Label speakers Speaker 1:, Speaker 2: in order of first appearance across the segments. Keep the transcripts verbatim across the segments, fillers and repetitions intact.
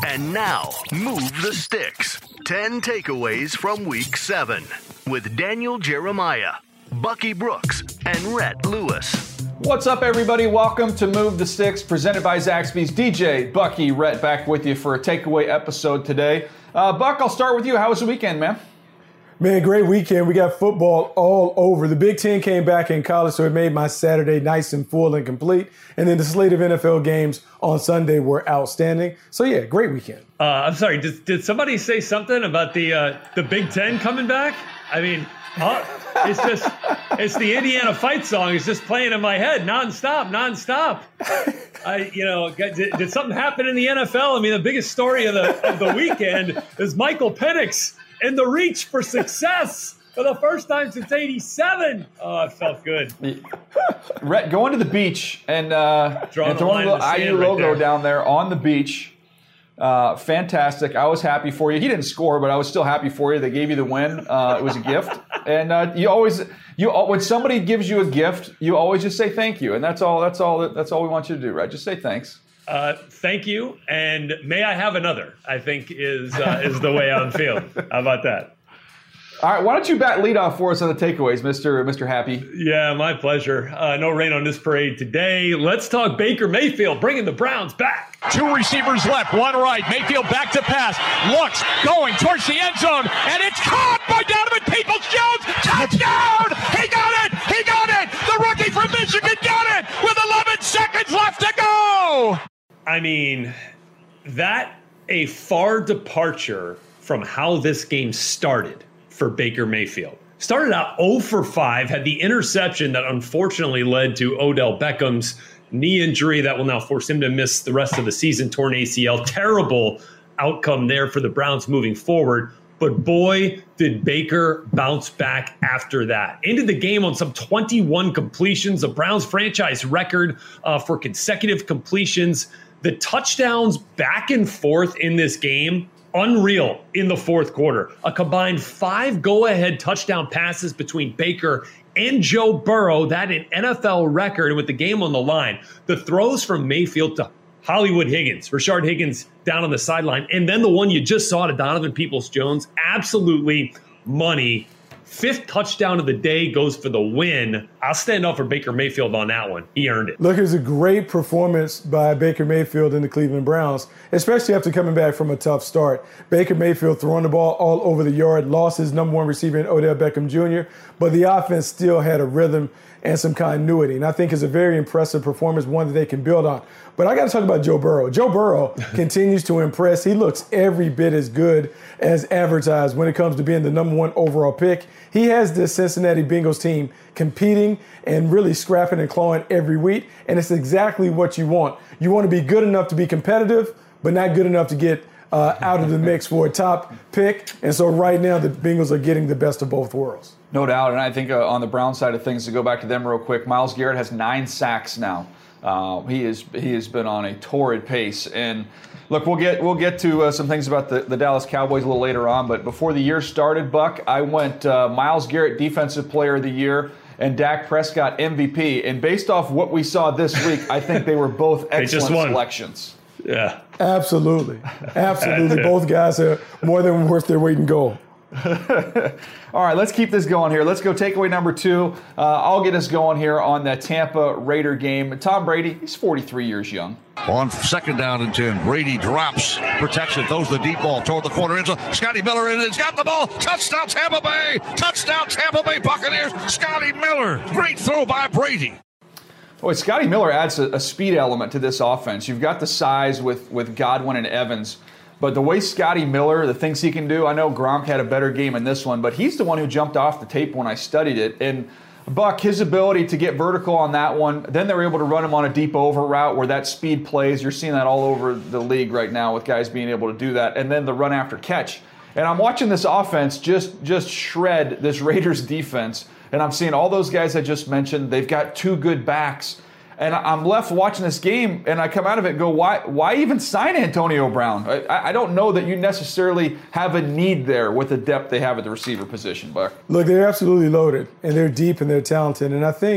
Speaker 1: And now, Move the Sticks. ten takeaways from week seven with Daniel Jeremiah, Bucky Brooks, and Rhett Lewis.
Speaker 2: What's up, everybody? Welcome to Move the Sticks, presented by Zaxby's. D J, Bucky, Rhett back with you for a takeaway episode today. Uh, Buck, I'll start with you. How was the weekend, man?
Speaker 3: Man, great weekend. We got football all over. The Big Ten came back in college, so it made my Saturday nice and full and complete. And then the slate of N F L games on Sunday were outstanding. So, yeah, great weekend.
Speaker 4: Uh, I'm sorry, did, did somebody say something about the uh, the Big Ten coming back? I mean, uh, it's just, it's the Indiana fight song. It's just playing in my head nonstop, nonstop. I, you know, did, did something happen in the N F L? I mean, the biggest story of the of the weekend is Michael Penix in the reach for success for the first time since eighty-seven. Oh, it felt good.
Speaker 2: Rhett, going to the beach and, uh, and throwing a little I U
Speaker 4: right
Speaker 2: logo
Speaker 4: there.
Speaker 2: down there on the beach. Uh, fantastic. I was happy for you. He didn't score, but I was still happy for you. They gave you the win. Uh, it was a gift. And uh, you always, you when somebody gives you a gift, you always just say thank you. And that's all. That's all. That's all we want you to do, right? Just say thanks.
Speaker 4: Uh, thank you, and may I have another, I think is uh, is the way I'm feeling. How about that?
Speaker 2: All right, why don't you bat lead off for us on the takeaways, Mister Mister Happy?
Speaker 4: Yeah, my pleasure. Uh, no rain on this parade today. Let's talk Baker Mayfield, bringing the Browns back.
Speaker 5: Two receivers left, one right. Mayfield back to pass. Looks, going towards the end zone, and it's caught by Donovan Peoples-Jones. Touchdown! He got it! He got it! The rookie from Michigan got it with eleven seconds left to go!
Speaker 4: I mean, that a far departure from how this game started for Baker Mayfield. Started out oh for five, had the interception that unfortunately led to Odell Beckham's knee injury that will now force him to miss the rest of the season, torn A C L. Terrible outcome there for the Browns moving forward. But boy, did Baker bounce back after that. Ended the game on some twenty-one completions, the Browns franchise record uh, for consecutive completions. The touchdowns back and forth in this game, unreal in the fourth quarter. A combined five go-ahead touchdown passes between Baker and Joe Burrow. That an N F L record, and with the game on the line. The throws from Mayfield to Hollywood Higgins, Rashard Higgins down on the sideline, and then the one you just saw to Donovan Peoples-Jones, absolutely money. Fifth touchdown of the day goes for the win. I'll stand up for Baker Mayfield on that one. He earned it.
Speaker 3: Look, it was a great performance by Baker Mayfield and the Cleveland Browns, especially after coming back from a tough start. Baker Mayfield throwing the ball all over the yard, lost his number one receiver in Odell Beckham Junior, but the offense still had a rhythm and some continuity. And I think it's a very impressive performance, one that they can build on. But I got to talk about Joe Burrow. Joe Burrow continues to impress. He looks every bit as good as advertised when it comes to being the number one overall pick. He has this Cincinnati Bengals team competing and really scrapping and clawing every week, and it's exactly what you want. You want to be good enough to be competitive, but not good enough to get uh, out of the mix for a top pick. And so right now the Bengals are getting the best of both worlds.
Speaker 2: No doubt, and I think uh, on the Brown side of things, to go back to them real quick, Myles Garrett has nine sacks now. Uh, he is he has been on a torrid pace, and look, we'll get we'll get to uh, some things about the, the Dallas Cowboys a little later on. But before the year started, Buck, I went uh, Myles Garrett Defensive Player of the Year and Dak Prescott M V P. And based off what we saw this week, I think they were both excellent selections.
Speaker 4: Yeah,
Speaker 3: absolutely, absolutely. Both guys are more than worth their weight in gold.
Speaker 2: All right, let's keep this going here. Let's go takeaway number two. Uh, I'll get us going here on the Tampa Raider game. Tom Brady, he's forty-three years young.
Speaker 6: On second down and ten, Brady drops, protects it, throws the deep ball toward the corner end zone. Scotty Miller in, has got the ball. Touchdown Tampa Bay! Touchdown Tampa Bay Buccaneers! Scotty Miller! Great throw by Brady.
Speaker 2: Boy, Scotty Miller adds a, a speed element to this offense. You've got the size with, with Godwin and Evans. But the way Scotty Miller, the things he can do, I know Gronk had a better game in this one, but he's the one who jumped off the tape when I studied it. And Buck, his ability to get vertical on that one, then they were able to run him on a deep over route where that speed plays. You're seeing that all over the league right now with guys being able to do that. And then the run after catch. And I'm watching this offense just, just shred this Raiders defense. And I'm seeing all those guys I just mentioned. They've got two good backs. And I'm left watching this game, and I come out of it and go, why why even sign Antonio Brown? I, I don't know that you necessarily have a need there with the depth they have at the receiver position, Buck.
Speaker 3: Look, they're absolutely loaded, and they're deep, and they're talented. And I think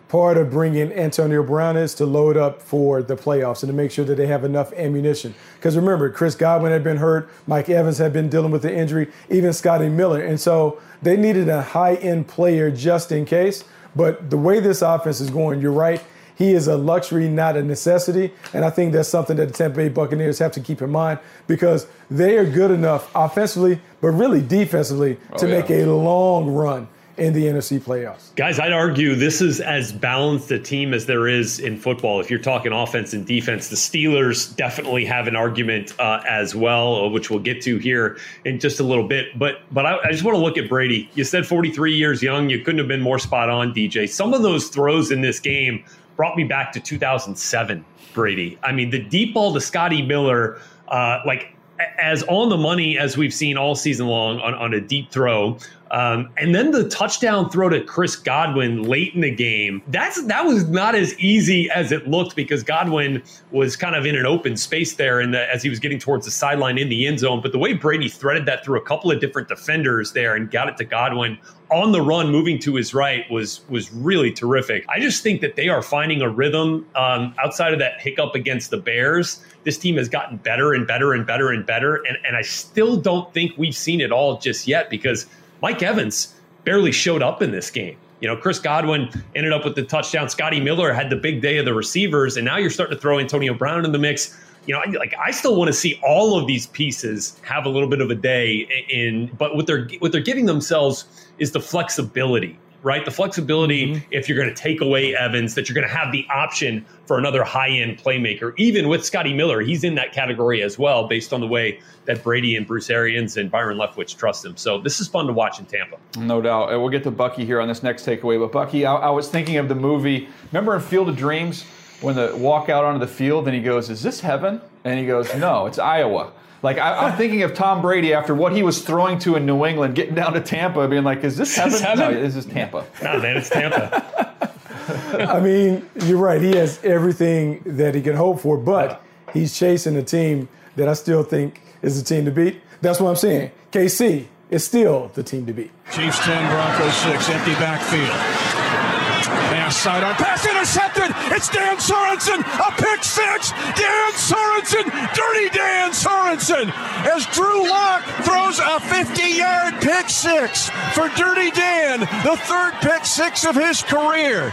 Speaker 3: part of bringing Antonio Brown is to load up for the playoffs and to make sure that they have enough ammunition. Because remember, Chris Godwin had been hurt, Mike Evans had been dealing with the injury, even Scotty Miller. And so they needed a high-end player just in case. But the way this offense is going, you're right, he is a luxury, not a necessity. And I think that's something that the Tampa Bay Buccaneers have to keep in mind because they are good enough offensively, but really defensively, oh, to yeah. make a long run in the N F C playoffs.
Speaker 4: Guys, I'd argue this is as balanced a team as there is in football. If you're talking offense and defense, the Steelers definitely have an argument uh, as well, which we'll get to here in just a little bit. But but I, I just want to look at Brady. You said forty-three years young. You couldn't have been more spot on, D J. Some of those throws in this game brought me back to two thousand seven, Brady. I mean, the deep ball to Scotty Miller, uh, like as on the money as we've seen all season long on, on a deep throw. Um, and then the touchdown throw to Chris Godwin late in the game. That's that was not as easy as it looked because Godwin was kind of in an open space there in the, as he was getting towards the sideline in the end zone. But the way Brady threaded that through a couple of different defenders there and got it to Godwin on the run, moving to his right, was was really terrific. I just think that they are finding a rhythm um, outside of that hiccup against the Bears. This team has gotten better and better and better and better. And, and I still don't think we've seen it all just yet because Mike Evans barely showed up in this game. You know, Chris Godwin ended up with the touchdown. Scotty Miller had the big day of the receivers, and now you're starting to throw Antonio Brown in the mix. You know, like I still want to see all of these pieces have a little bit of a day in, but what they're what they're giving themselves is the flexibility, right? The flexibility, mm-hmm. if you're going to take away Evans, that you're going to have the option for another high-end playmaker. Even with Scotty Miller, he's in that category as well, based on the way that Brady and Bruce Arians and Byron Leftwich trust him. So this is fun to watch in Tampa.
Speaker 2: No doubt. We'll get to Bucky here on this next takeaway. But Bucky, I, I was thinking of the movie, remember in Field of Dreams, when they walk out onto the field and he goes, "Is this heaven?" And he goes, "No, it's Iowa." Like, I, I'm thinking of Tom Brady after what he was throwing to in New England, getting down to Tampa, being like, is this heaven? heaven? No, this is Tampa.
Speaker 4: No, man, it's Tampa.
Speaker 3: I mean, you're right. He has everything that he can hope for, but he's chasing a team that I still think is the team to beat. That's what I'm saying. K C is still the team to beat.
Speaker 5: Chiefs ten, Broncos six, empty backfield. Pass side on pass intercepted. It's Dan Sorensen, a pick six. Dan Sorensen, dirty Dan Sorensen, as Drew Lock throws a fifty-yard pick six for Dirty Dan, the third pick six of his career.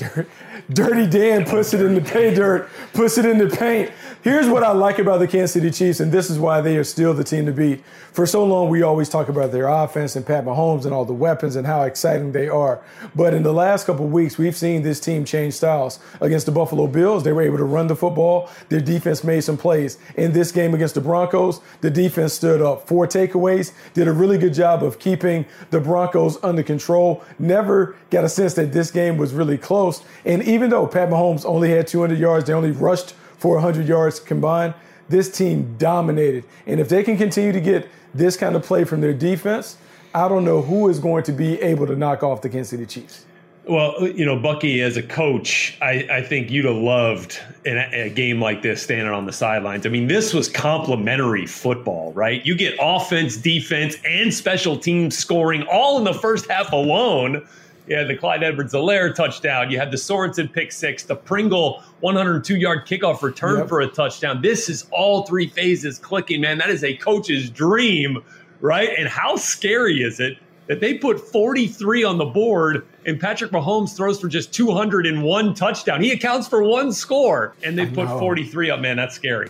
Speaker 3: Dirty Dan puts it in the pay dirt, puts it in the paint. Here's what I like about the Kansas City Chiefs, and this is why they are still the team to beat. For so long, we always talk about their offense and Pat Mahomes and all the weapons and how exciting they are. But in the last couple of weeks, we've seen this team change styles. Against the Buffalo Bills, they were able to run the football. Their defense made some plays. In this game against the Broncos, the defense stood up. Four takeaways, did a really good job of keeping the Broncos under control. Never got a sense that this game was really close. And even though Pat Mahomes only had two hundred yards, they only rushed for one hundred yards combined, this team dominated. And if they can continue to get this kind of play from their defense, I don't know who is going to be able to knock off the Kansas City Chiefs.
Speaker 4: Well, you know, Bucky, as a coach, I, I think you'd have loved in a, a game like this standing on the sidelines. I mean, this was complimentary football, right? You get offense, defense, and special teams scoring all in the first half alone. You had the Clyde Edwards-Helaire touchdown. You had the Sorensen pick six, the Pringle one hundred two yard kickoff return yep. for a touchdown. This is all three phases clicking, man. That is a coach's dream, right? And how scary is it that they put forty-three on the board and Patrick Mahomes throws for just two hundred one touchdown. He accounts for one score, and they put forty-three up. Man, that's scary.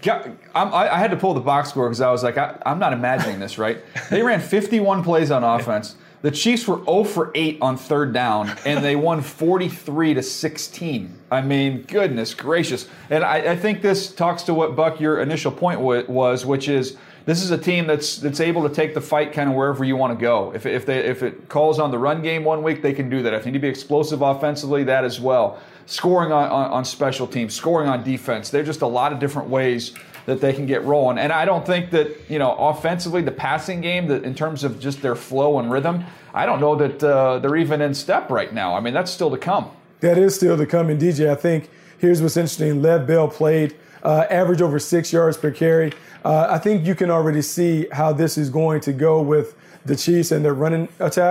Speaker 2: I, I had to pull the box score because I was like, I, I'm not imagining this, right? They ran fifty-one plays on offense. The Chiefs were zero for eight on third down, and they won forty-three to sixteen. I mean, goodness gracious. And I, I think this talks to what, Buck, your initial point w- was, which is this is a team that's that's able to take the fight kind of wherever you want to go. If, if, they, if it calls on the run game one week, they can do that. If they need to be explosive offensively, that as well. Scoring on, on, on special teams, scoring on defense. There's just a lot of different ways that they can get rolling. And I don't think that, you know, offensively, the passing game, that in terms of just their flow and rhythm, I don't know that uh, they're even in step right now. I mean, that's still to come.
Speaker 3: That is still to come. And D J, I think here's what's interesting. Lev Bell played, uh, average over six yards per carry. Uh, I think you can already see how this is going to go with the Chiefs and their running attack.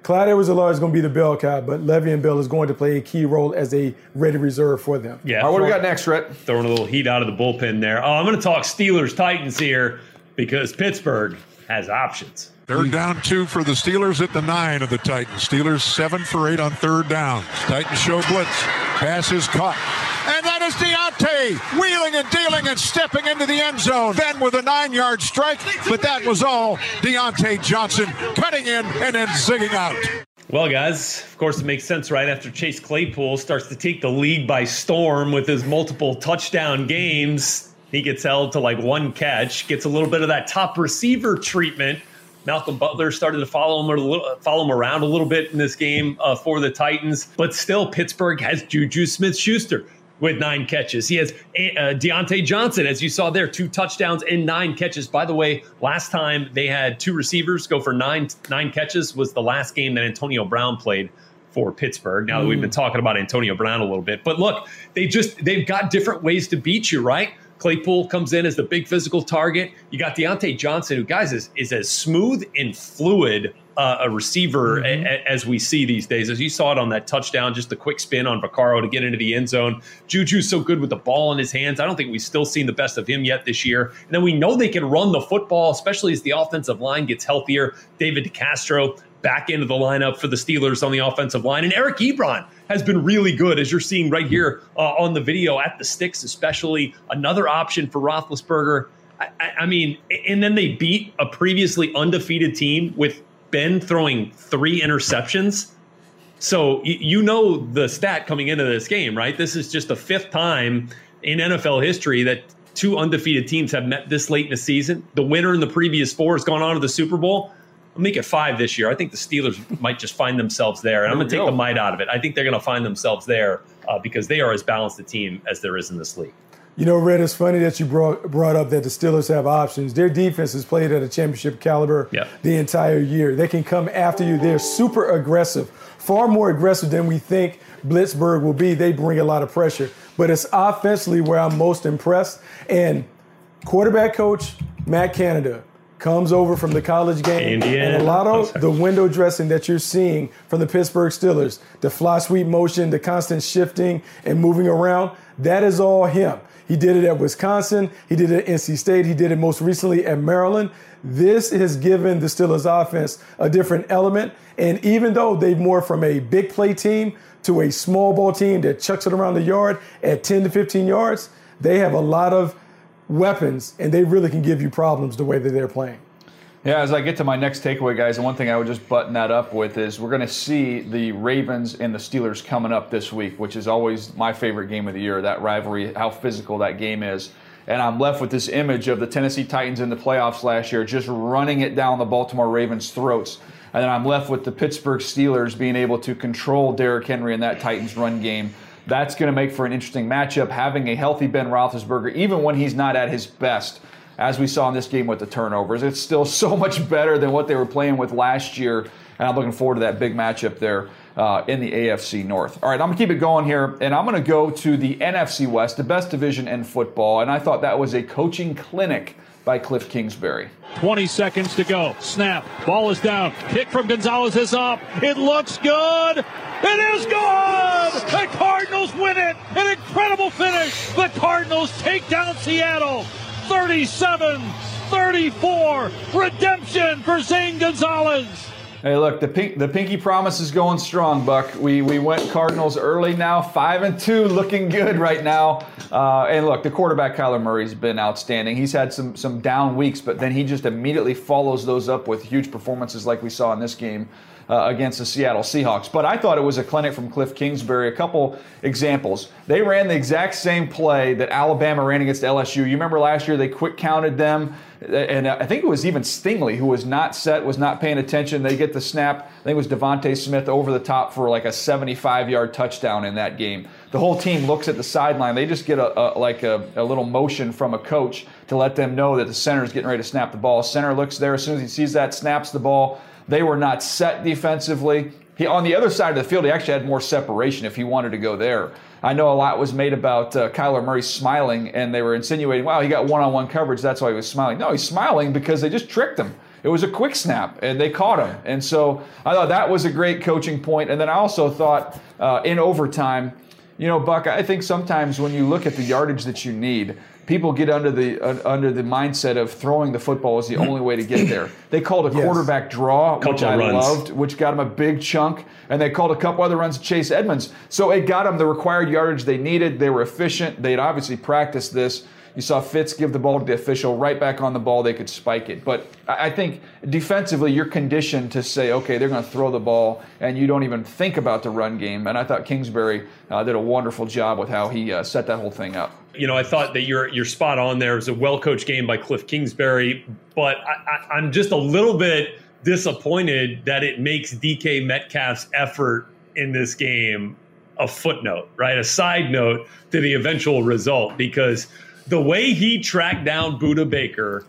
Speaker 3: Clyde Edwards-Helaire is going to be the bell cow, but Le'Veon Bell is going to play a key role as a ready reserve for them.
Speaker 4: Yeah.
Speaker 2: All right, what do we got next, Rhett?
Speaker 4: Throwing a little heat out of the bullpen there. Oh, I'm going to talk Steelers-Titans here because Pittsburgh has options.
Speaker 7: Third down two for the Steelers at the nine of the Titans. Steelers seven for eight on third down. Titans show blitz. Pass is caught. And that is Deontay wheeling and dealing and stepping into the end zone. Then with a nine-yard strike, but that was all. Deontay Johnson cutting in and then zigging out.
Speaker 4: Well, guys, of course it makes sense right after Chase Claypool starts to take the league by storm with his multiple touchdown games. He gets held to like one catch, gets a little bit of that top receiver treatment. Malcolm Butler started to follow him a little, follow him around a little bit in this game uh, for the Titans. But still, Pittsburgh has Juju Smith-Schuster with nine catches. He has uh, Deontay Johnson, as you saw there, two touchdowns and nine catches. By the way, last time they had two receivers go for nine nine catches was the last game that Antonio Brown played for Pittsburgh. Now that we've been talking about Antonio Brown a little bit. But look, they just they've got different ways to beat you, right? Claypool comes in as the big physical target. You got Deontay Johnson, who, guys, is, is as smooth and fluid uh, a receiver mm-hmm. a, a, as we see these days. As you saw it on that touchdown, just the quick spin on Vaccaro to get into the end zone. Juju's so good with the ball in his hands. I don't think we've still seen the best of him yet this year. And then we know they can run the football, especially as the offensive line gets healthier. David DeCastro back into the lineup for the Steelers on the offensive line. And Eric Ebron has been really good, as you're seeing right here uh, on the video at the sticks, especially. Another option for Roethlisberger. I, I, I mean, and then they beat a previously undefeated team with Ben throwing three interceptions. So you, you know the stat coming into this game, right? This is just the fifth time in N F L history that two undefeated teams have met this late in the season. The winner in the previous four has gone on to the Super Bowl. I'll make it five this year. I think the Steelers might just find themselves there. And I'm going to take the might out of it. I think they're going to find themselves there uh, because they are as balanced a team as there is in this league.
Speaker 3: You know, Red, it's funny that you brought brought up that the Steelers have options. Their defense has played at a championship caliber
Speaker 4: yep.
Speaker 3: the entire year. They can come after you. They're super aggressive, far more aggressive than we think Blitzburg will be. They bring a lot of pressure. But it's offensively where I'm most impressed. And quarterback coach Matt Canada comes over from the college game,
Speaker 4: Indiana.
Speaker 3: And a lot of the window dressing that you're seeing from the Pittsburgh Steelers, the fly sweep motion, the constant shifting and moving around, that is all him. He did it at Wisconsin. He did it at N C State. He did it most recently at Maryland. This has given the Steelers offense a different element. And even though they've morphed from a big play team to a small ball team that chucks it around the yard at ten to fifteen yards, they have a lot of weapons, and they really can give you problems the way that they're playing.
Speaker 2: Yeah, as I get to my next takeaway, guys, and one thing I would just button that up with is we're going to see the Ravens and the Steelers coming up this week, which is always my favorite game of the year, that rivalry, how physical that game is. And I'm left with this image of the Tennessee Titans in the playoffs last year just running it down the Baltimore Ravens' throats. And then I'm left with the Pittsburgh Steelers being able to control Derrick Henry in that Titans run game. That's going to make for an interesting matchup, having a healthy Ben Roethlisberger, even when he's not at his best, as we saw in this game with the turnovers. It's still so much better than what they were playing with last year, and I'm looking forward to that big matchup there uh, in the A F C North. All right, I'm going to keep it going here, and I'm going to go to the N F C West, the best division in football, and I thought that was a coaching clinic by Cliff Kingsbury.
Speaker 5: twenty seconds to go. Snap. Ball is down. Kick from Gonzalez is up. It looks good. It is good. The Cardinals win it. An incredible finish. The Cardinals take down Seattle. thirty-seven thirty-four. Redemption for Zane Gonzalez.
Speaker 2: Hey, look, the pink, the pinky promise is going strong, Buck. We we went Cardinals early now, five and two, looking good right now. Uh, and look, the quarterback Kyler Murray's been outstanding. He's had some some down weeks, but then he just immediately follows those up with huge performances like we saw in this game uh, against the Seattle Seahawks. But I thought it was a clinic from Cliff Kingsbury. A couple examples. They ran the exact same play that Alabama ran against L S U. You remember last year they quick counted them. And I think it was even Stingley who was not set, was not paying attention. They get the snap. I think it was Devontae Smith over the top for like a seventy-five-yard touchdown in that game. The whole team looks at the sideline. They just get a, a like a, a little motion from a coach to let them know that the center is getting ready to snap the ball. Center looks there. As soon as he sees that, snaps the ball. They were not set defensively. He, on the other side of the field, he actually had more separation if he wanted to go there. I know a lot was made about uh, Kyler Murray smiling, and they were insinuating, wow, he got one-on-one coverage, that's why he was smiling. No, he's smiling because they just tricked him. it was a quick snap, and they caught him. And so I thought that was a great coaching point. And then I also thought uh, in overtime, you know, Buck, I think sometimes when you look at the yardage that you need, people get under the uh, under the mindset of throwing the football is the only way to get there. They called a yes. quarterback draw,
Speaker 4: couple
Speaker 2: which I
Speaker 4: runs.
Speaker 2: loved, which got him a big chunk, and they called a couple other runs to Chase Edmonds. So it got them the required yardage they needed. They were efficient. They had obviously practiced this. You saw Fitz give the ball to the official, right back on the ball, they could spike it. But I think defensively, you're conditioned to say, okay, they're going to throw the ball, and you don't even think about the run game. And I thought Kingsbury uh, did a wonderful job with how he uh, set that whole thing up.
Speaker 4: You know, I thought that you're you're spot on there. It was a well-coached game by Cliff Kingsbury, but I, I, I'm just a little bit disappointed that it makes D K Metcalf's effort in this game a footnote, right? A side note to the eventual result, because the way he tracked down Budda Baker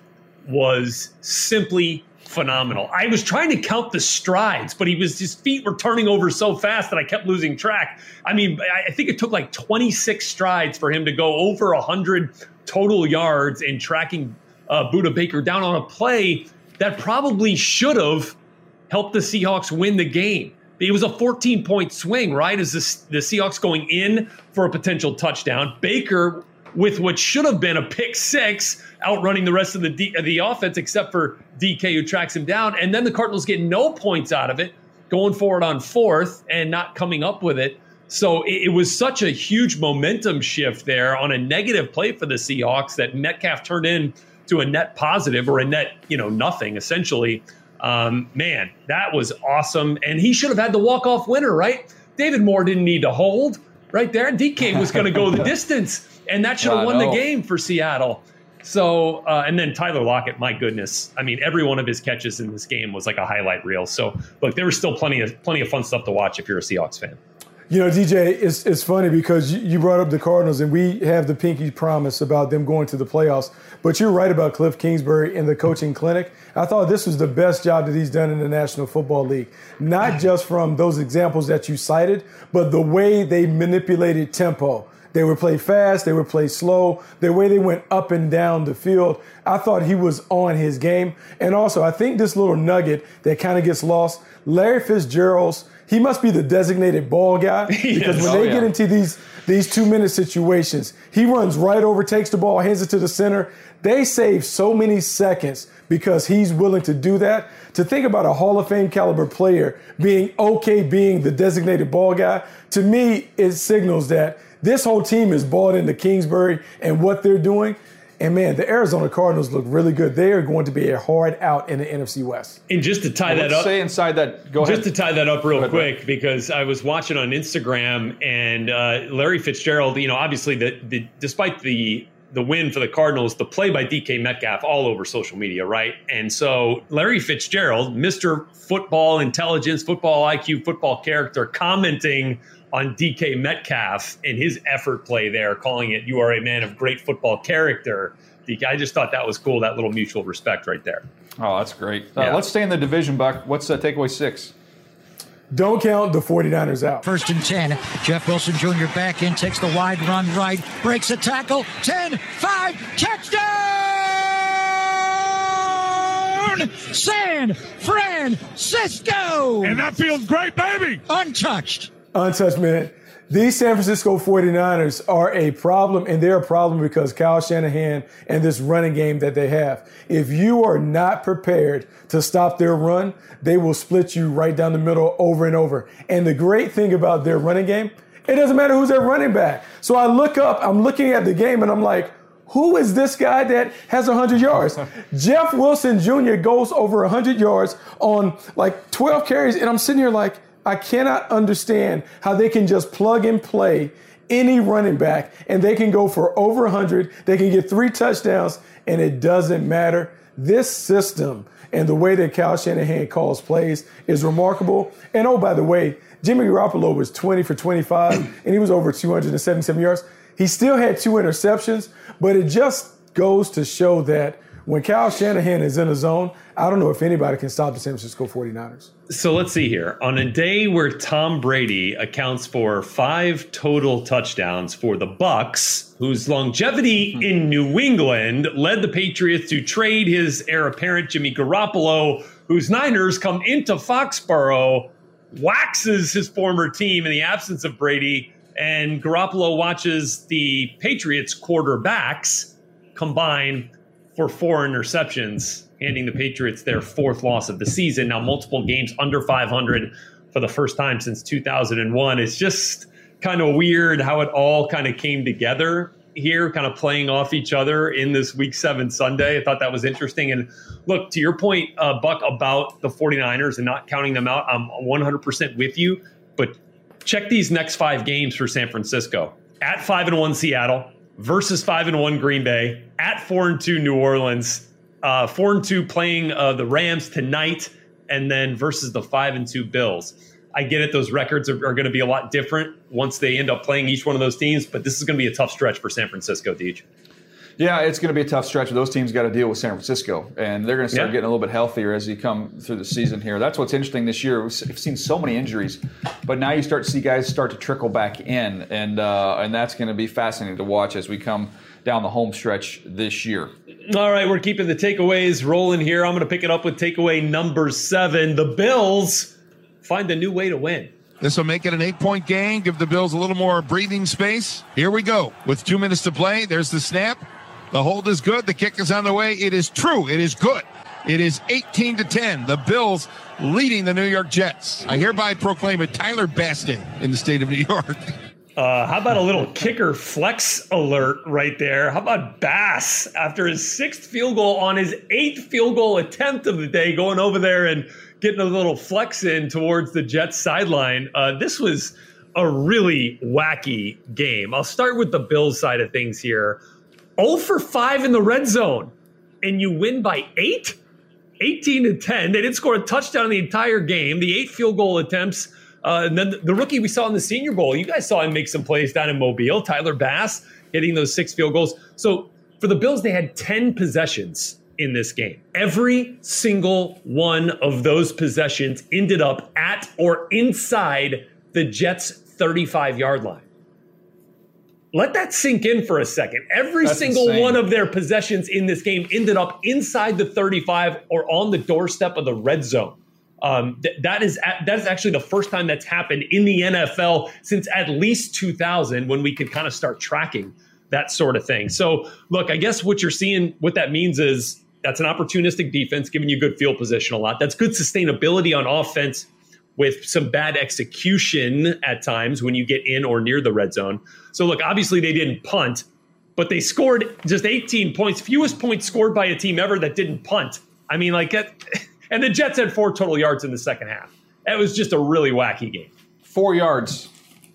Speaker 4: was simply phenomenal. I was trying to count the strides, but he was his feet were turning over so fast that I kept losing track. I mean, I think it took like twenty-six strides for him to go over one hundred total yards in tracking uh, Budda Baker down on a play that probably should have helped the Seahawks win the game. It was a fourteen-point swing, right, as the, the Seahawks going in for a potential touchdown. Baker with what should have been a pick six, outrunning the rest of the D, the offense, except for D K, who tracks him down. And then the Cardinals get no points out of it, going forward on fourth and not coming up with it. So it, it was such a huge momentum shift there on a negative play for the Seahawks that Metcalf turned in to a net positive, or a net, you know, nothing, essentially. Um, man, that was awesome. And he should have had the walk-off winner, right? David Moore didn't need to hold right there. D K was going to go the distance. And that should have yeah, won the game for Seattle. So, uh, and then Tyler Lockett, my goodness. I mean, every one of his catches in this game was like a highlight reel. So, look, there was still plenty of plenty of fun stuff to watch if you're a Seahawks fan.
Speaker 3: You know, D J, it's it's funny because you brought up the Cardinals, and we have the pinky promise about them going to the playoffs. But you're right about Cliff Kingsbury in the coaching clinic. I thought this was the best job that he's done in the National Football League. Not just from those examples that you cited, but the way they manipulated tempo. They would play fast, they would play slow, the way they went up and down the field. I thought he was on his game. And also, I think this little nugget that kind of gets lost, Larry Fitzgerald's, he must be the designated ball guy, because yes. when they oh, yeah. get into these these two-minute situations, he runs right over, takes the ball, hands it to the center. They save so many seconds because he's willing to do that. To think about a Hall of Fame caliber player being okay being the designated ball guy, to me, it signals that this whole team is bought into Kingsbury and what they're doing. And, man, the Arizona Cardinals look really good. They are going to be a hard out in the N F C West.
Speaker 4: And just to tie
Speaker 2: well,
Speaker 4: that up.
Speaker 2: Say inside that, go
Speaker 4: just
Speaker 2: ahead.
Speaker 4: to tie that up real
Speaker 2: ahead,
Speaker 4: quick,
Speaker 2: man.
Speaker 4: because I was watching on Instagram, and uh, Larry Fitzgerald, you know, obviously, the, the despite the the win for the Cardinals, the play by D K Metcalf all over social media, right? And so Larry Fitzgerald, Mister Football Intelligence, Football I Q, football character, commenting on D K Metcalf and his effort play there, calling it, "You are a man of great football character." D K, I just thought that was cool, that little mutual respect right there.
Speaker 2: Oh, that's great. Uh,
Speaker 4: Yeah.
Speaker 2: Let's stay in the division, Buck. What's uh, takeaway six?
Speaker 3: Don't count the 49ers out.
Speaker 8: First and ten. Jeff Wilson Junior back in, takes the wide run right, breaks a tackle. ten, five, touchdown! San Francisco!
Speaker 7: And that feels great, baby!
Speaker 8: Untouched.
Speaker 3: Untouched, man. These San Francisco 49ers are a problem, and they're a problem because Kyle Shanahan and this running game that they have. If you are not prepared to stop their run, they will split you right down the middle over and over. And the great thing about their running game, it doesn't matter who's their running back. So I look up, I'm looking at the game, and I'm like, who is this guy that has one hundred yards? Jeff Wilson Junior goes over one hundred yards on like twelve carries, and I'm sitting here like, I cannot understand how they can just plug and play any running back and they can go for over one hundred. They can get three touchdowns and it doesn't matter. This system and the way that Kyle Shanahan calls plays is remarkable. And oh, by the way, Jimmy Garoppolo was twenty for twenty-five and he was over two hundred seventy-seven yards. He still had two interceptions, but it just goes to show that when Kyle Shanahan is in the zone, I don't know if anybody can stop the San Francisco forty-niners.
Speaker 4: So let's see here. On a day where Tom Brady accounts for five total touchdowns for the Bucs, whose longevity in New England led the Patriots to trade his heir apparent Jimmy Garoppolo, whose Niners come into Foxborough, waxes his former team in the absence of Brady, and Garoppolo watches the Patriots quarterbacks combine for four interceptions, handing the Patriots their fourth loss of the season. Now, multiple games under five hundred for the first time since two thousand one. It's just kind of weird how it all kind of came together here, kind of playing off each other in this week seven Sunday. I thought that was interesting. And look, to your point, uh, Buck, about the forty-niners and not counting them out, I'm one hundred percent with you. But check these next five games for San Francisco. At five and one Seattle, versus five and one Green Bay, at four and two New Orleans, uh, four and two playing uh, the Rams tonight, and then versus the five and two Bills. I get it; those records are, are going to be a lot different once they end up playing each one of those teams. But this is going to be a tough stretch for San Francisco, Deej.
Speaker 2: Yeah, it's going to be a tough stretch. Those teams got to deal with San Francisco, and they're going to start
Speaker 4: yeah.
Speaker 2: getting a little bit healthier as you come through the season here. That's what's interesting this year. We've seen so many injuries, but now you start to see guys start to trickle back in, and uh, and that's going to be fascinating to watch as we come down the home stretch this year.
Speaker 4: All right, we're keeping the takeaways rolling here. I'm going to pick it up with takeaway number seven. The Bills find a new way to win.
Speaker 6: This will make it an eight-point game, give the Bills a little more breathing space. Here we go. With two minutes to play, there's the snap. The hold is good. The kick is on the way. It is true. It is good. It is eighteen to ten. The Bills leading the New York Jets. I hereby proclaim it Tyler Bastin in the state of New York.
Speaker 4: Uh, how about a little kicker flex alert right there? How about Bass after his sixth field goal on his eighth field goal attempt of the day, going over there and getting a little flex in towards the Jets sideline? Uh, this was a really wacky game. I'll start with the Bills side of things here. oh for five in the red zone, and you win by eight? eighteen to ten. They didn't score a touchdown the entire game. The eight field goal attempts. Uh, and then the rookie we saw in the Senior Bowl, you guys saw him make some plays down in Mobile. Tyler Bass hitting those six field goals. So for the Bills, they had ten possessions in this game. Every single one of those possessions ended up at or inside the Jets' thirty-five-yard line. Let that sink in for a second. Every
Speaker 2: That's
Speaker 4: single
Speaker 2: insane.
Speaker 4: one of their possessions in this game ended up inside the thirty-five or on the doorstep of the red zone. Um, th- that is a- that is actually the first time that's happened in the N F L since at least two thousand, when we could kind of start tracking that sort of thing. So, look, I guess what you're seeing, what that means is that's an opportunistic defense giving you good field position a lot. That's good sustainability on offense with some bad execution at times when you get in or near the red zone. So, look, obviously they didn't punt, but they scored just eighteen points, fewest points scored by a team ever that didn't punt. I mean, like, that, and the Jets had four total yards in the second half. That was just a really wacky game.
Speaker 2: Four yards.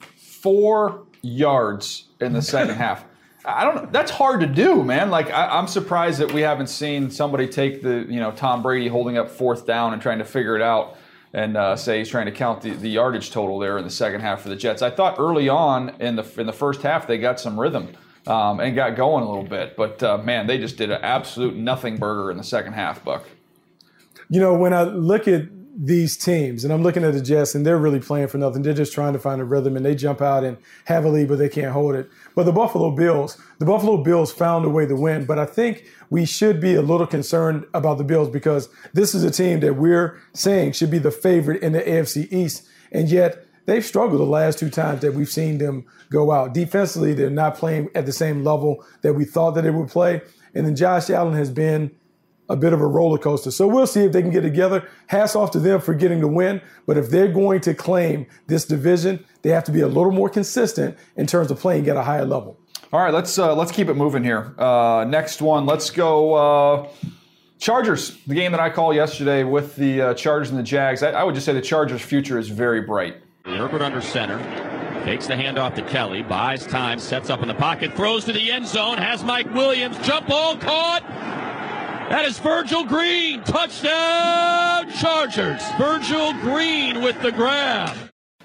Speaker 2: Four yards in the second half. I don't know. That's hard to do, man. Like, I, I'm surprised that we haven't seen somebody take the, you know, Tom Brady holding up fourth down and trying to figure it out and uh, say he's trying to count the, the yardage total there in the second half for the Jets. I thought early on in the in the first half they got some rhythm um, and got going a little bit. But, uh, man, they just did an absolute nothing burger in the second half, Buck.
Speaker 3: You know, when I look at these teams, and I'm looking at the Jets, and they're really playing for nothing. They're just trying to find a rhythm, and they jump out and have a lead, but they can't hold it. But the Buffalo Bills, the Buffalo Bills found a way to win. But I think we should be a little concerned about the Bills because this is a team that we're saying should be the favorite in the A F C East, and yet they've struggled the last two times that we've seen them go out. Defensively, they're not playing at the same level that we thought that they would play. And then Josh Allen has been a bit of a roller coaster. So we'll see if they can get together. Hats off to them for getting the win. But if they're going to claim this division, they have to be a little more consistent in terms of playing at a higher level.
Speaker 2: All right, let's uh, let's keep it moving here. Uh, next one, let's go uh, Chargers. The game that I called yesterday with the uh, Chargers and the Jags. I, I would just say the Chargers' future is very bright.
Speaker 9: Herbert under center. Takes the handoff to Kelly. Buys time. Sets up in the pocket. Throws to the end zone. Has Mike Williams. Jump ball caught. That is Virgil Green. Touchdown, Chargers. Virgil Green with the grab.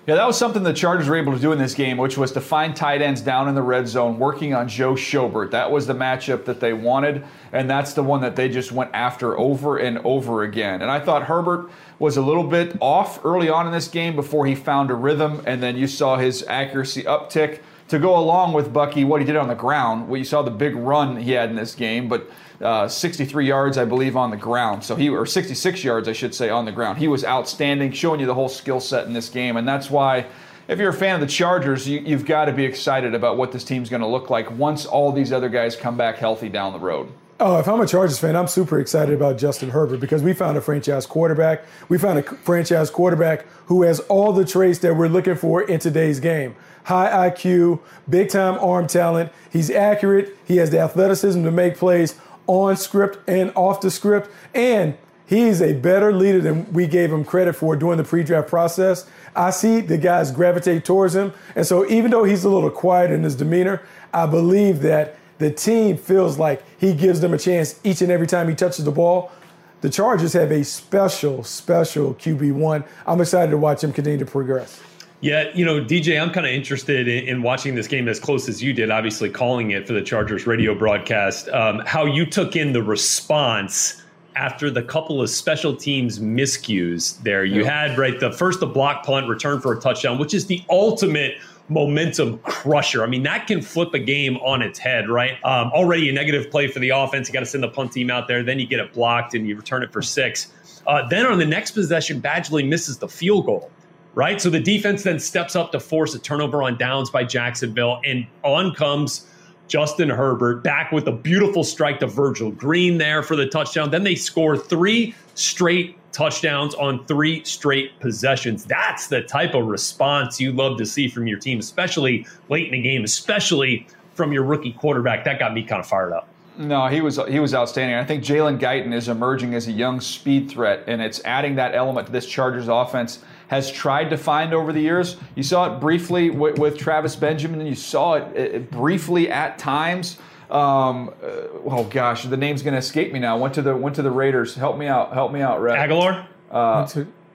Speaker 2: Yeah, that was something the Chargers were able to do in this game, which was to find tight ends down in the red zone, working on Joe Schobert. That was the matchup that they wanted, and that's the one that they just went after over and over again. And I thought Herbert was a little bit off early on in this game before he found a rhythm, and then you saw his accuracy uptick to go along with Bucky, what he did on the ground. Well, you saw the big run he had in this game, but uh, sixty-three yards, I believe, on the ground. So he, or sixty-six yards, I should say, on the ground. He was outstanding, showing you the whole skill set in this game, and that's why, if you're a fan of the Chargers, you, you've got to be excited about what this team's going to look like once all these other guys come back healthy down the road.
Speaker 3: Oh, if I'm a Chargers fan, I'm super excited about Justin Herbert because we found a franchise quarterback. We found a franchise quarterback who has all the traits that we're looking for in today's game. High I Q, big-time arm talent. He's accurate. He has the athleticism to make plays on script and off the script. And he's a better leader than we gave him credit for during the pre-draft process. I see the guys gravitate towards him. And so even though he's a little quiet in his demeanor, I believe that the team feels like he gives them a chance each and every time he touches the ball. The Chargers have a special, special Q B one. I'm excited to watch him continue to progress.
Speaker 4: Yeah, you know, D J, I'm kind of interested in, in watching this game as close as you did, obviously calling it for the Chargers radio broadcast, um, how you took in the response after the couple of special teams miscues there. You yeah. had, right, the first the block punt return for a touchdown, which is the ultimate momentum crusher. I mean, that can flip a game on its head, right? Um, already a negative play for the offense. You got to send the punt team out there. Then you get it blocked and you return it for six. Uh, then on the next possession, Badgley misses the field goal, right? So the defense then steps up to force a turnover on downs by Jacksonville. And on comes Justin Herbert back with a beautiful strike to Virgil Green there for the touchdown. Then they score three straight touchdowns on three straight possessions. That's the type of response you love to see from your team, especially late in the game, especially from your rookie quarterback. That got me kind of fired up.
Speaker 2: No, he was he was outstanding. I think Jalen Guyton is emerging as a young speed threat, and it's adding that element to this Chargers offense. Has tried to find over the years. You saw it briefly with, with Travis Benjamin, and you saw it, it briefly at times. Um, uh, oh gosh, the name's going to escape me now. Went to the went to the Raiders. Help me out. Help me out, Red.
Speaker 4: Aguilar.
Speaker 2: Uh,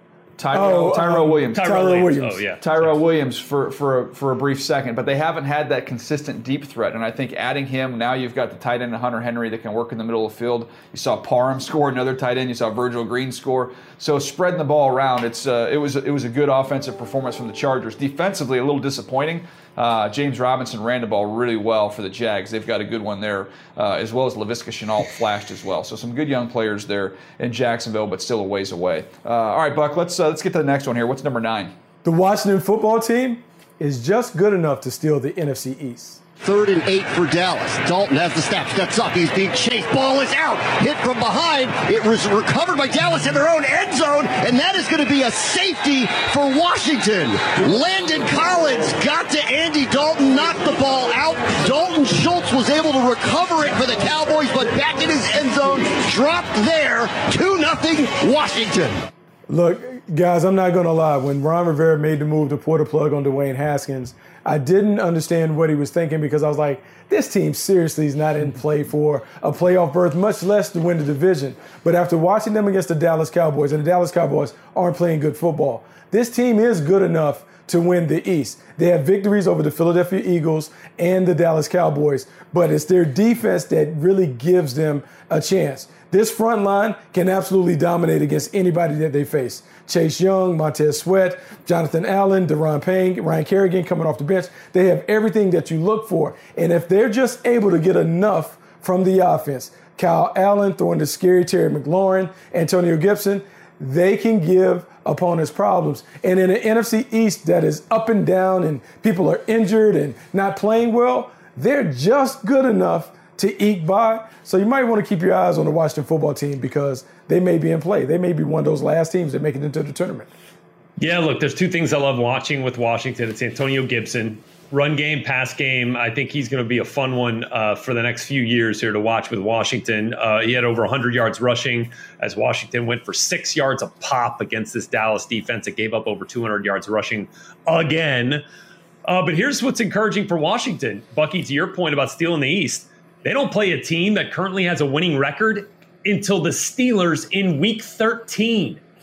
Speaker 2: Tyrell,
Speaker 3: oh,
Speaker 2: Tyrell
Speaker 3: um,
Speaker 2: Williams.
Speaker 3: Tyrell
Speaker 2: Tyrell
Speaker 3: Williams.
Speaker 4: Oh, yeah.
Speaker 2: Tyrell Williams for, for, a, for a brief second. But they haven't had that consistent deep threat. And I think adding him, now you've got the tight end Hunter Henry that can work in the middle of the field. You saw Parham score another tight end. You saw Virgil Green score. So spreading the ball around, it's uh, it was it was a good offensive performance from the Chargers. Defensively, a little disappointing. Uh, James Robinson ran the ball really well for the Jags. They've got a good one there, uh, as well as Laviska Shenault flashed as well. So some good young players there in Jacksonville, but still a ways away. Uh, all right, Buck, let's uh, let's get to the next one here. What's number nine?
Speaker 3: The Washington football team is just good enough to steal the N F C East.
Speaker 10: Third and eight for Dallas. Dalton has the snap, steps up. He's being chased. Ball is out. Hit from behind. It was recovered by Dallas in their own end zone, and that is going to be a safety for Washington. Landon Collins got to Andy Dalton, knocked the ball out. Dalton Schultz was able to recover it for the Cowboys, but back in his end zone, dropped there. two nothing Washington.
Speaker 3: Look, guys, I'm not going to lie. When Ron Rivera made the move to pull the plug on Dwayne Haskins, I didn't understand what he was thinking because I was like, this team seriously is not in play for a playoff berth, much less to win the division. But after watching them against the Dallas Cowboys, and the Dallas Cowboys aren't playing good football, this team is good enough to win the East. They have victories over the Philadelphia Eagles and the Dallas Cowboys, but it's their defense that really gives them a chance. This front line can absolutely dominate against anybody that they face. Chase Young, Montez Sweat, Jonathan Allen, Deron Payne, Ryan Kerrigan coming off the bench. They have everything that you look for. And if they're just able to get enough from the offense, Kyle Allen throwing to scary Terry McLaurin, Antonio Gibson, they can give opponents problems. And in an N F C East that is up and down and people are injured and not playing well, they're just good enough to eke by. So you might want to keep your eyes on the Washington football team because they may be in play. They may be one of those last teams that make it into the tournament.
Speaker 4: Yeah, look, there's two things I love watching with Washington. It's Antonio Gibson. Run game, pass game. I think he's going to be a fun one uh, for the next few years here to watch with Washington. Uh, he had over one hundred yards rushing as Washington went for six yards a pop against this Dallas defense. It gave up over two hundred yards rushing again. Uh, but here's what's encouraging for Washington. Bucky, to your point about stealing the East, they don't play a team that currently has a winning record until the Steelers in week thirteen.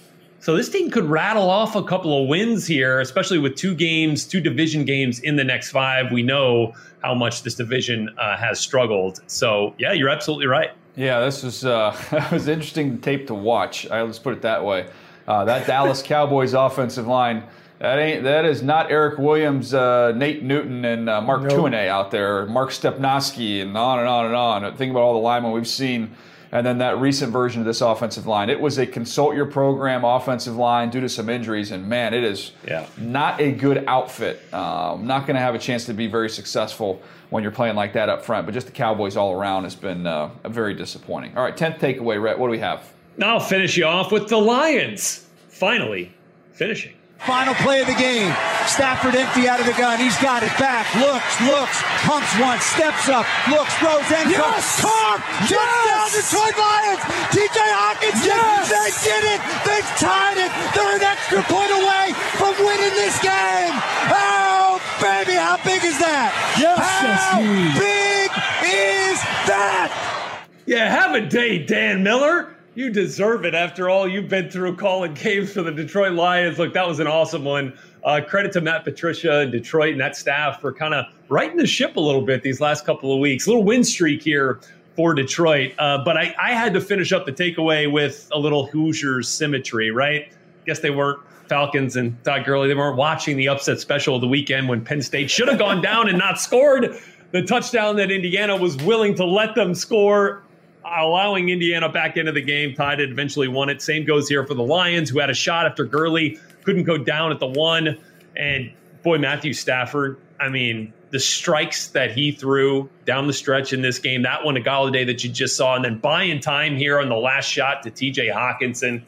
Speaker 4: So this team could rattle off a couple of wins here, especially with two games, two division games in the next five. We know how much this division uh, has struggled. So, yeah, you're absolutely right.
Speaker 2: Yeah, this was uh, that was interesting tape to watch. I, let's put it that way. Uh, that Dallas Cowboys offensive line, that ain't that is not Eric Williams, uh, Nate Newton, and uh, Mark nope. Tuinei out there, Mark Stepnoski, and on and on and on. Think about all the linemen we've seen. And then that recent version of this offensive line. It was a consult your program offensive line due to some injuries, and man, it is
Speaker 4: yeah.
Speaker 2: not a good outfit. Um, not going to have a chance to be very successful when you're playing like that up front. But just the Cowboys all around has been uh, very disappointing. All right, tenth takeaway, Rhett, what do we have?
Speaker 4: Now I'll finish you off with the Lions. Finally finishing.
Speaker 11: Final play of the game. Stafford empty out of the gun. He's got it back. Looks, looks, pumps once, steps up, looks, throws, end zone.
Speaker 12: Yes!
Speaker 11: Carr! Touchdown, Detroit Lions! T J Hawkinson!
Speaker 12: Yes!
Speaker 11: They did it! They've tied it! They're an extra point away from winning this game! Oh, baby, how big is that?
Speaker 12: Yes,
Speaker 11: how
Speaker 12: yes,
Speaker 11: big is that?
Speaker 4: Yeah, have a day, Dan Miller. You deserve it after all you've been through calling games for the Detroit Lions. Look, that was an awesome one. Uh, credit to Matt Patricia and Detroit and that staff for kind of righting the ship a little bit these last couple of weeks. A little win streak here for Detroit. Uh, but I, I had to finish up the takeaway with a little Hoosiers symmetry, right? Guess they weren't Falcons and Todd Gurley. They weren't watching the upset special of the weekend when Penn State should have gone down and not scored the touchdown that Indiana was willing to let them score, allowing Indiana back into the game, tied it, eventually won it. Same goes here for the Lions, who had a shot after Gurley couldn't go down at the one. And boy, Matthew Stafford, I mean, the strikes that he threw down the stretch in this game, that one to Golladay that you just saw, and then buying time here on the last shot to T J Hawkinson.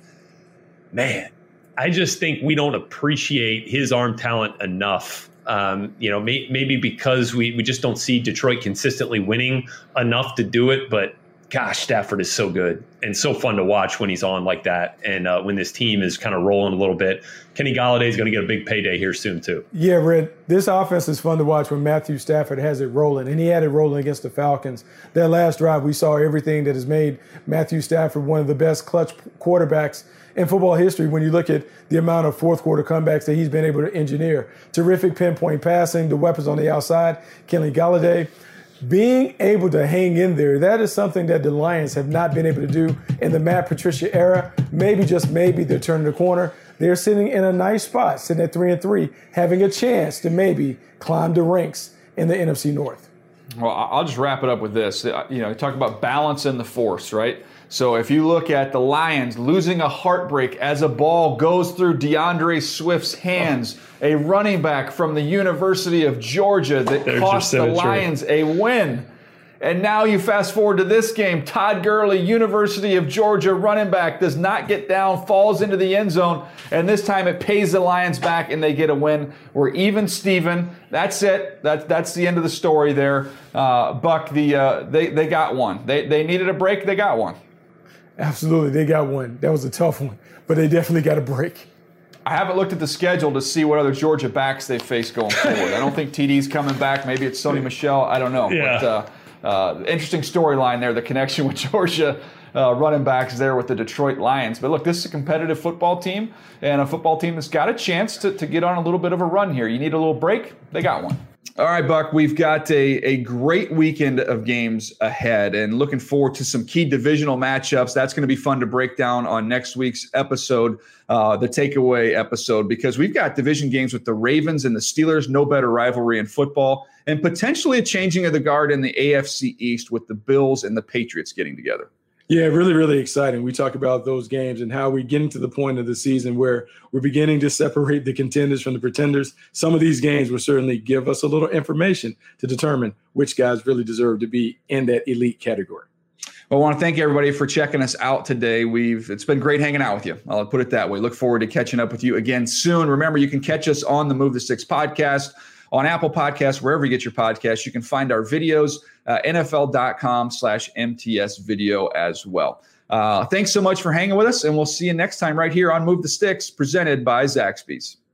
Speaker 4: Man, I just think we don't appreciate his arm talent enough. Um, you know, may, maybe because we, we just don't see Detroit consistently winning enough to do it, but gosh, Stafford is so good and so fun to watch when he's on like that. And uh, when this team is kind of rolling a little bit, Kenny Golladay is going to get a big payday here soon too.
Speaker 3: Yeah, Red, this offense is fun to watch when Matthew Stafford has it rolling, and he had it rolling against the Falcons. That last drive, we saw everything that has made Matthew Stafford one of the best clutch quarterbacks in football history when you look at the amount of fourth quarter comebacks that he's been able to engineer. Terrific pinpoint passing, the weapons on the outside, Kenny Golladay. Being able to hang in there, that is something that the Lions have not been able to do in the Matt Patricia era. Maybe, just maybe, they're turning the corner. They're sitting in a nice spot, sitting at three and three, having a chance to maybe climb the ranks in the N F C North.
Speaker 2: Well, I'll just wrap it up with this. You know, talk about balance and the force, right? So if you look at the Lions losing a heartbreak as a ball goes through DeAndre Swift's hands, a running back from the University of Georgia that There's cost the Lions a win. And now you fast forward to this game. Todd Gurley, University of Georgia running back, does not get down, falls into the end zone, and this time it pays the Lions back and they get a win. We're even Steven. That's it. That, that's the end of the story there. Uh, Buck, the uh, they, they got one. They, they needed a break. They got one.
Speaker 3: Absolutely, they got one. That was a tough one, but they definitely got a break.
Speaker 2: I haven't looked at the schedule to see what other Georgia backs they face going forward. I don't think T D's coming back. Maybe it's Sony Michel. I don't know.
Speaker 4: Yeah.
Speaker 2: But uh, uh, interesting storyline there, the connection with Georgia uh, running backs there with the Detroit Lions. But look, this is a competitive football team, and a football team that's got a chance to, to get on a little bit of a run here. You need a little break? They got one. All right, Buck, we've got a, a great weekend of games ahead and looking forward to some key divisional matchups. That's going to be fun to break down on next week's episode, uh, the takeaway episode, because we've got division games with the Ravens and the Steelers, no better rivalry in football, and potentially a changing of the guard in the A F C East with the Bills and the Patriots getting together.
Speaker 3: Yeah, really, really exciting. We talk about those games and how we're getting to the point of the season where we're beginning to separate the contenders from the pretenders. Some of these games will certainly give us a little information to determine which guys really deserve to be in that elite category.
Speaker 2: Well, I want to thank everybody for checking us out today. We've It's been great hanging out with you. I'll put it that way. Look forward to catching up with you again soon. Remember, you can catch us on the Move the Sticks podcast, on Apple Podcasts, wherever you get your podcasts. You can find our videos, uh, N F L dot com slash M T S video as well. Uh, thanks so much for hanging with us, and we'll see you next time right here on Move the Sticks, presented by Zaxby's.